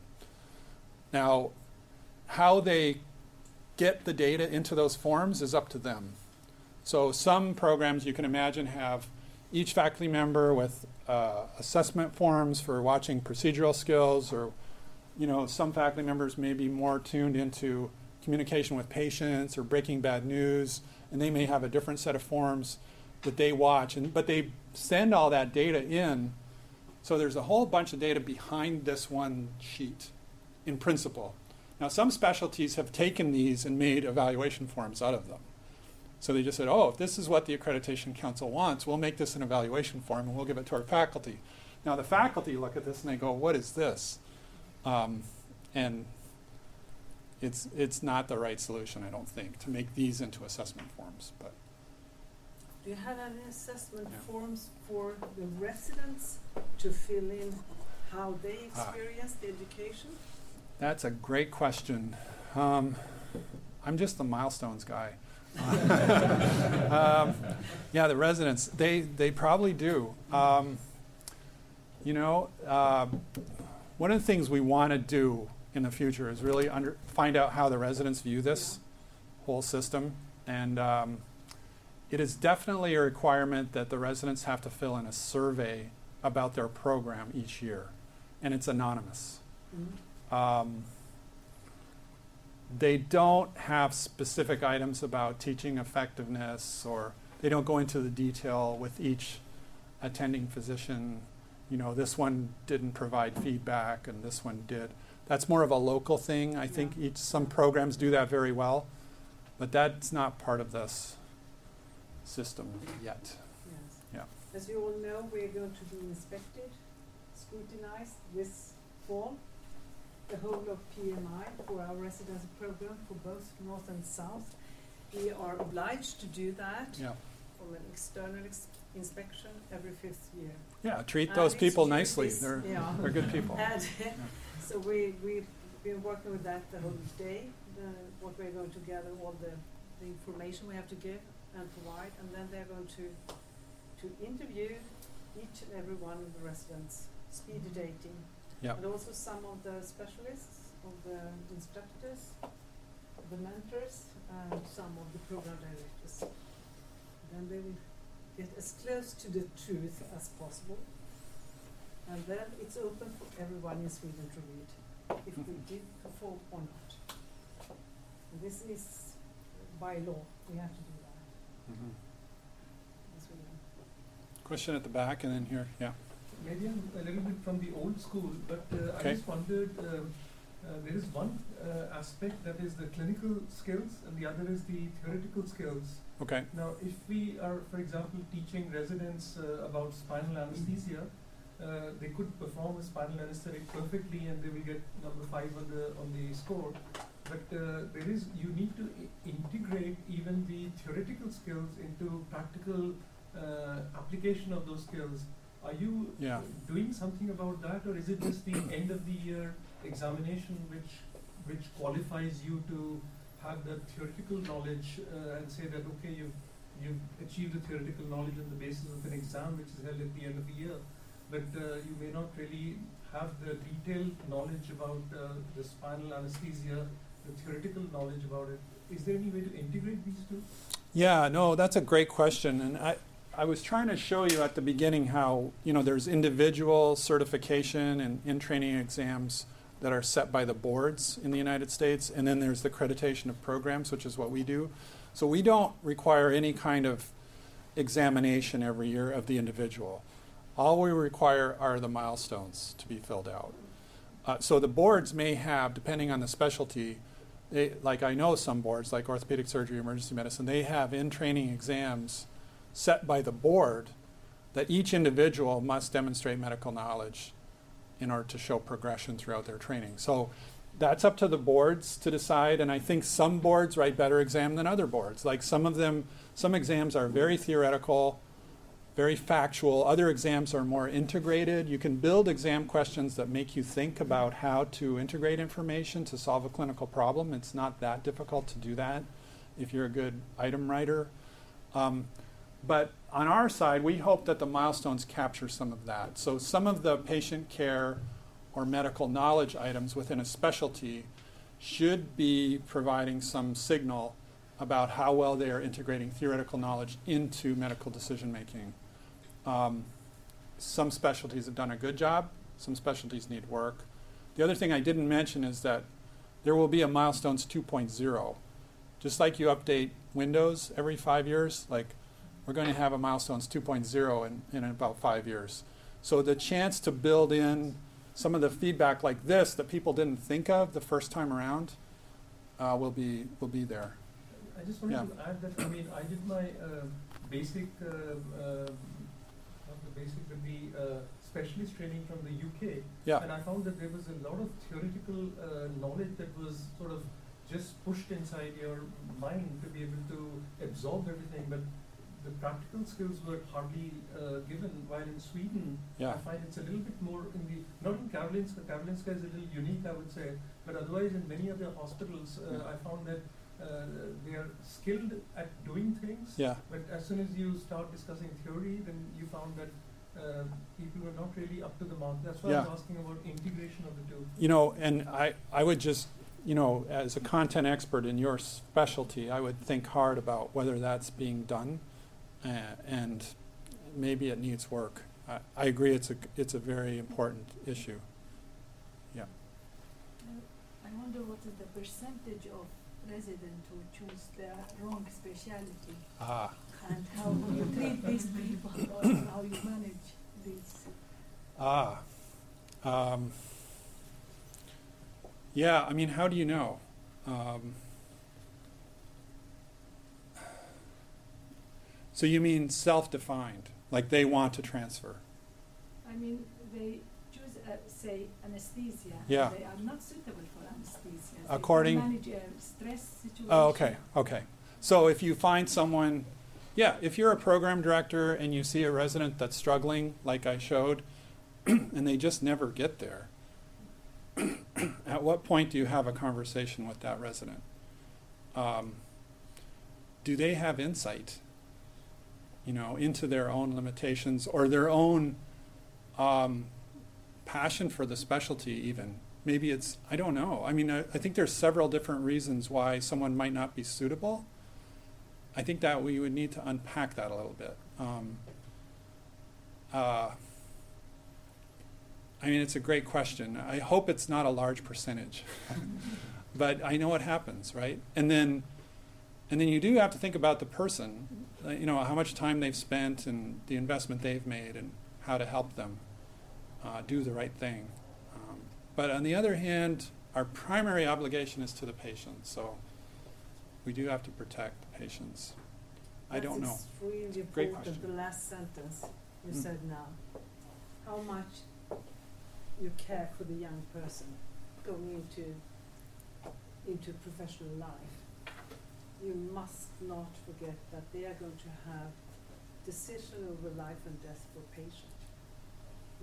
Now, how they get the data into those forms is up to them. So some programs you can imagine have each faculty member with uh, assessment forms for watching procedural skills, or you know, some faculty members may be more tuned into communication with patients or breaking bad news, and they may have a different set of forms that they watch, and but they send all that data in. So there's a whole bunch of data behind this one sheet in principle. Now some specialties have taken these and made evaluation forms out of them. So they just said, oh, if this is what the Accreditation Council wants, we'll make this an evaluation form and we'll give it to our faculty. Now the faculty look at this and they go, what is this? Um, and it's it's not the right solution, I don't think, to make these into assessment forms. But Do you have any assessment Yeah. forms for the residents to fill in how they experience the education? that's a great question. Um, I'm just the milestones guy. um, yeah, the residents, they, they probably do. Um, you know, uh, one of the things we want to do in the future is really under, find out how the residents view this whole system. And um, it is definitely a requirement that the residents have to fill in a survey about their program each year. And it's anonymous. Mm-hmm. Um, They don't have specific items about teaching effectiveness, or they don't go into the detail with each attending physician. You know, this one didn't provide feedback and this one did. That's more of a local thing. I Yeah. think each some programs do that very well, but that's not part of this system yet. Yes. Yeah. As you all know, we are going to be inspected, scrutinized this fall. The whole of P M I for our residency program for both North and South. We are obliged to do that Yeah. from an external ex- inspection every fifth year. Yeah, treat And those it's people due nicely. this- They're yeah. they're good people. And so we, we've been working with that the whole day, the, what we're going to gather, all the, the information we have to give and provide, and then they're going to, to interview each and every one of the residents, speed dating, Yeah. and also some of the specialists, of the instructors, the mentors, and some of the program directors. Then they will get as close to the truth as possible. And then it's open for everyone in Sweden to read, if we did perform or not. And this is by law, we have to do that Mhm. in Sweden. Question at the back and then here. Yeah. Maybe I'm a little bit from the old school, but uh, Okay. I just wondered, um, uh, there is one uh, aspect that is the clinical skills and the other is the theoretical skills. Okay. Now, if we are, for example, teaching residents uh, about spinal anesthesia, uh, they could perform a spinal anesthetic perfectly and they will get number five on the on the score. But uh, there is, you need to I- integrate even the theoretical skills into practical uh, application of those skills. Are you Yeah. doing something about that, or is it just the end of the year examination which which qualifies you to have the theoretical knowledge uh, and say that okay, you've you've achieved the theoretical knowledge on the basis of an exam which is held at the end of the year, but uh, you may not really have the detailed knowledge about uh, the spinal anesthesia, the theoretical knowledge about it. Is there any way to integrate these two? Yeah, no, that's a great question. And I, I was trying to show you at the beginning how, you know, there's individual certification and in-training exams that are set by the boards in the United States, and then there's the accreditation of programs, which is what we do. So we don't require any kind of examination every year of the individual. All we require are the milestones to be filled out. Uh, so the boards may have, depending on the specialty, they, like I know some boards, like orthopedic surgery, emergency medicine, they have in-training exams set by the board that each individual must demonstrate medical knowledge in order to show progression throughout their training. So that's up to the boards to decide, and I think some boards write better exam than other boards. Like some of them, some exams are very theoretical, very factual. Other exams are more integrated. You can build exam questions that make you think about how to integrate information to solve a clinical problem. It's not that difficult to do that if you're a good item writer. Um, but on our side, we hope that the milestones capture some of that. So some of the patient care or medical knowledge items within a specialty should be providing some signal about how well they are integrating theoretical knowledge into medical decision making. Um, some specialties have done a good job. Some specialties need work. The other thing I didn't mention is that there will be a Milestones two point oh. Just like you update Windows every five years, like we're going to have a Milestones two point oh in, in about five years. So the chance to build in some of the feedback like this that people didn't think of the first time around uh, will be will be there. I just wanted Yeah. to add that, I mean, I did my uh, basic, uh, uh, not the basic, but the uh, specialist training from the U K. Yeah. And I found that there was a lot of theoretical uh, knowledge that was sort of just pushed inside your mind to be able to absorb everything, but the practical skills were hardly uh, given, while in Sweden, Yeah. I find it's a little bit more in the, not in Karolinska, Karolinska is a little unique, I would say, but otherwise in many other hospitals, uh, Yeah. I found that uh, they are skilled at doing things, Yeah. but as soon as you start discussing theory, then you found that uh, people were not really up to the mark. That's why I Yeah. was asking about integration of the two. You know, and I, I would just, you know, as a content expert in your specialty, I would think hard about whether that's being done, uh, and maybe it needs work. I, I agree, it's a it's a very important issue. Yeah. I wonder what is the percentage of residents who choose the wrong specialty, Ah. and how you treat these people, or how you manage these. Ah. Um, yeah, I mean, how do you know? Um, so you mean self-defined, like they want to transfer? I mean, they choose, uh, say, anesthesia. Yeah. They are not suitable for anesthesia. According- They manage a stress situation. Oh, okay, okay. So if you find someone, yeah, if you're a program director and you see a resident that's struggling, like I showed, and they just never get there, at what point do you have a conversation with that resident? Um, do they have insight, you know, into their own limitations or their own um, passion for the specialty even? Maybe it's, I don't know. I mean, I, I think there's several different reasons why someone might not be suitable. I think that we would need to unpack that a little bit. Um, uh, I mean, it's a great question. I hope it's not a large percentage, but I know it happens, right? And then, and then you do have to think about the person, uh, you know, how much time they've spent and the investment they've made and how to help them uh, do the right thing. Um, but on the other hand, our primary obligation is to the patient, so we do have to protect the patients. I don't know. That's extremely Great important, question. the last sentence you Mm. said now. How much you care for the young person going into into professional life. You must not forget that they are going to have decision over life and death for patient.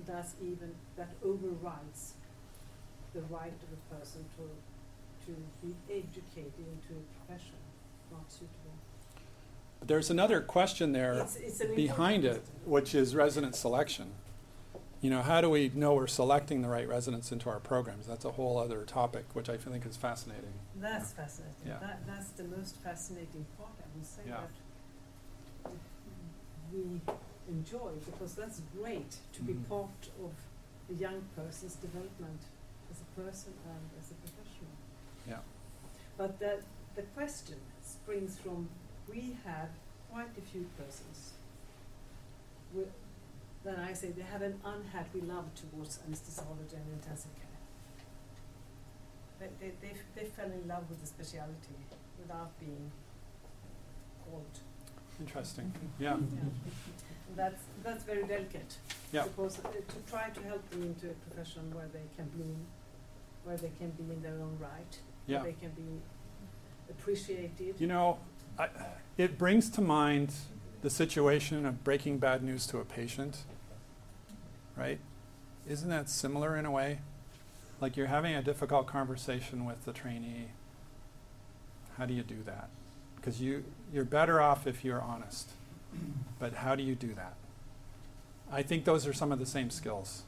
that's even, that overrides the right of a person to, to be educated into a profession not suitable. But there's another question there It's, it's an behind important it, which is resident selection. You know, how do we know we're selecting the right residents into our programs? That's a whole other topic, which I think is fascinating. That's fascinating. Yeah. That, that's the most fascinating part, I would say, Yeah. that we enjoy, because that's great to be Mhm. part of a young person's development as a person and as a professional. Yeah. But the, the question springs from, we have quite a few persons. We, then I say they have an unhappy love towards anesthesiology and intensive care. They, they, they, f- they fell in love with the speciality without being called. Interesting. Yeah. Yeah. That's, that's very delicate. Yeah. Because uh, to try to help them into a profession where they can bloom, where they can be in their own right, Yeah. where they can be appreciated. You know, I, it brings to mind the situation of breaking bad news to a patient, right? Isn't that similar in a way? Like you're having a difficult conversation with the trainee. How do you do that? Because you, you're better off if you're honest. But how do you do that? I think those are some of the same skills.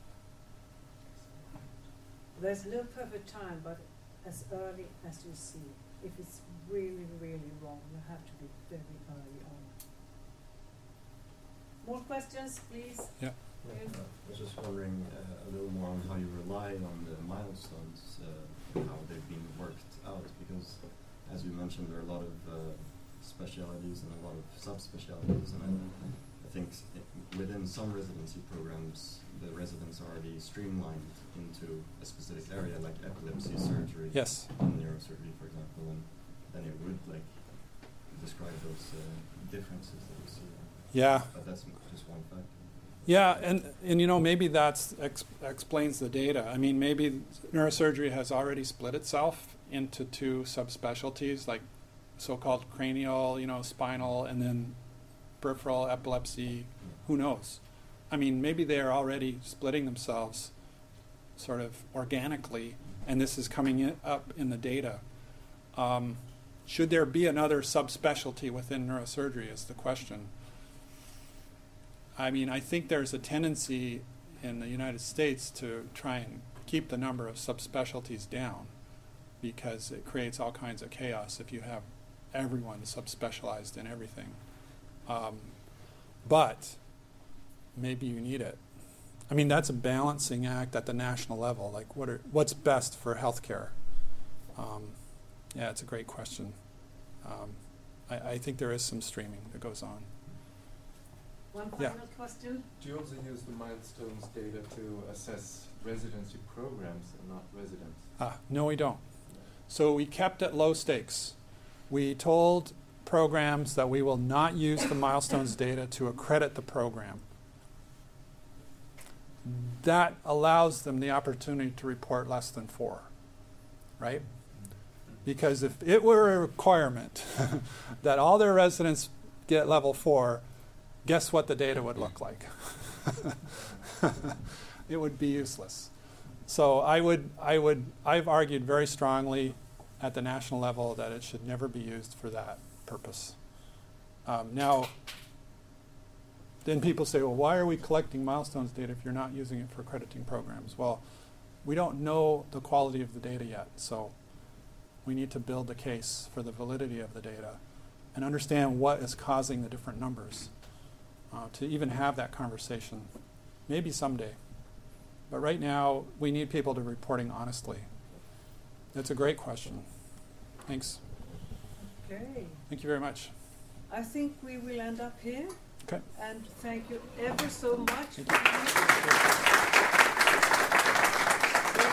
There's no perfect time, but as early as you see. If it's really, really wrong, you have to be very early on. More questions, please? Yeah. Yeah. Uh, I was just wondering uh, a little more on how you rely on the milestones uh, and how they've been worked out, because as you mentioned, there are a lot of uh, specialities and a lot of subspecialties, and I, I think s- i- within some residency programs, the residents are already streamlined into a specific area, like epilepsy surgery Yes. and neurosurgery, for example, and then it would like describe those uh, differences that you see. Yeah. But that's m- just one factor. Yeah, and, and you know, maybe that ex- explains the data. I mean, maybe neurosurgery has already split itself into two subspecialties, like so-called cranial, you know, spinal, and then peripheral epilepsy. Who knows? I mean, maybe they are already splitting themselves sort of organically, and this is coming in, up in the data. Um, should there be another subspecialty within neurosurgery is the question. I mean, I think there's a tendency in the United States to try and keep the number of subspecialties down because it creates all kinds of chaos if you have everyone subspecialized in everything. Um, but maybe you need it. I mean, that's a balancing act at the national level. Like, what are what's best for healthcare? Um, yeah, it's a great question. Um, I, I think there is some streaming that goes on. One Yeah. final question? Do you also use the milestones data to assess residency programs and not residents? Ah, no, we don't. So we kept it low stakes. We told programs that we will not use the milestones data to accredit the program. That allows them the opportunity to report less than four, right? Because if it were a requirement that all their residents get level four, guess what the data would look like? It would be useless. So I would, I would, I've argued very strongly at the national level that it should never be used for that purpose. Um, now, then people say, well, why are we collecting milestones data if you're not using it for accrediting programs? Well, we don't know the quality of the data yet, so we need to build a case for the validity of the data and understand what is causing the different numbers uh, to even have that conversation. Maybe someday. But right now, we need people to be reporting honestly. That's a great question. Thanks. Okay. Thank you very much. I think we will end up here. Okay. And thank you ever so much. Thank you.